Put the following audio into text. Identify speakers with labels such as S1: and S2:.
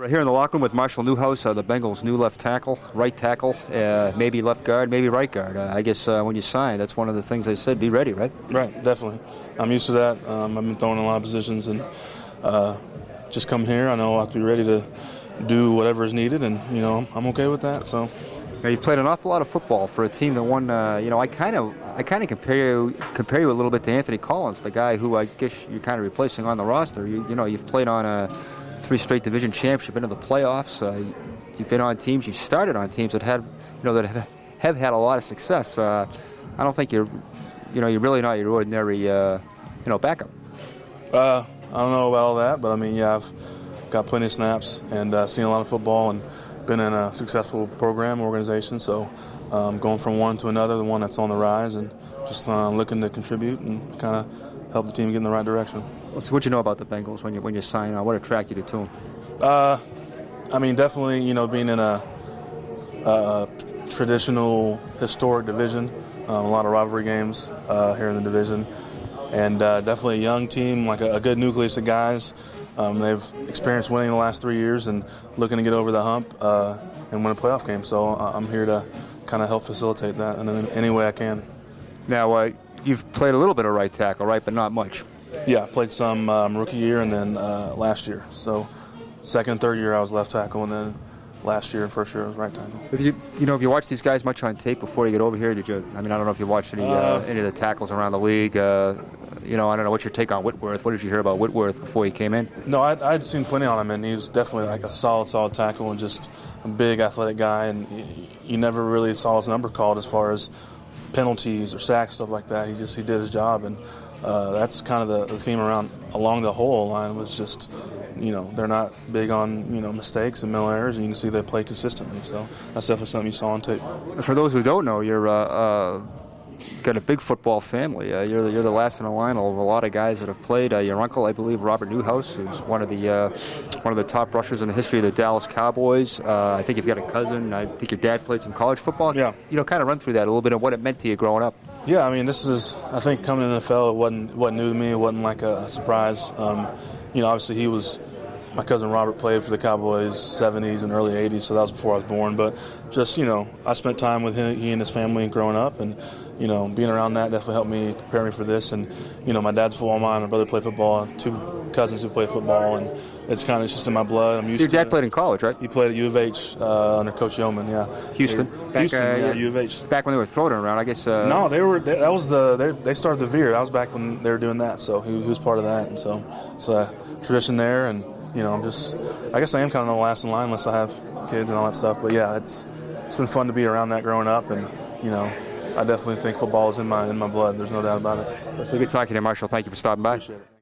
S1: Here in the locker room with Marshall Newhouse, the Bengals' new left tackle, right tackle, maybe left guard, maybe right guard. I guess when you sign, that's one of the things they said, be ready, right?
S2: Right, definitely. I'm used to that. I've been throwing in a lot of positions, and just come here, I know I'll have to be ready to do whatever is needed, and, I'm okay with that. So.
S1: Now, you've played an awful lot of football for a team that won. I kind of compare you a little bit to Anthony Collins, the guy who I guess you're kind of replacing on the roster. You've played on 3 straight division champs. You've been to the playoffs. You've been on teams. You've started on teams that have had a lot of success. I don't think you're really not your ordinary backup.
S2: I don't know about all that, but I've got plenty of snaps and seen a lot of football and been in a successful program organization, so going from one to another, the one that's on the rise, and just looking to contribute and kind of help the team get in the right direction.
S1: So what you know about the Bengals when you sign on? What attracted you to them?
S2: Definitely, being in a traditional, historic division, a lot of rivalry games here in the division, and definitely a young team, like a good nucleus of guys. They've experienced winning the last 3 years and looking to get over the hump and win a playoff game. So I'm here to kind of help facilitate that in any way I can.
S1: Now, you've played a little bit of right tackle, right, but not much.
S2: Yeah, I played some rookie year and then last year. So second and third year I was left tackle, and then last year and first year I was right tackle.
S1: Have you watched these guys much on tape before you get over here? Did you? I don't know if you watched any of the tackles around the league. I don't know what's your take on Whitworth. What did you hear about Whitworth before he came in?
S2: No, I'd seen plenty on him, and he was definitely like a solid tackle and just a big athletic guy. And you never really saw his number called as far as penalties or sacks, stuff like that. He did his job, and that's kind of the theme along the whole line was just, they're not big on mistakes and mental errors, and you can see they play consistently. So that's definitely something you saw on tape.
S1: For those who don't know, you're got a big football family. You're the last in the line of a lot of guys that have played. Your uncle, I believe, Robert Newhouse, who's one of the top rushers in the history of the Dallas Cowboys. I think you've got a cousin. I think your dad played some college football.
S2: Yeah.
S1: Kind of run through that a little bit of what it meant to you growing up.
S2: Yeah, I think coming to the NFL, it wasn't new to me. It wasn't like a surprise. Obviously my cousin Robert played for the Cowboys 70s and early 80s, so that was before I was born. But just, I spent time with he and his family growing up, and, being around that definitely helped me prepare me for this. And, my dad's a football mind, my brother played football, 2 cousins who play football, and it's just in my blood. I'm used
S1: Your
S2: to
S1: dad played in college, right?
S2: He played at U of H under Coach Yeoman, yeah.
S1: Houston,
S2: U of H.
S1: Back when they were throwing it around, I guess.
S2: No, they started the Veer. That was back when they were doing that, so he was part of that. And so it's a tradition there, and, I guess I am kind of the last in line unless I have kids and all that stuff. But yeah, it's been fun to be around that growing up, and I definitely think football is in my blood. There's no doubt about it.
S1: So good talking to you, Marshall. Thank you for stopping by.
S2: Appreciate it.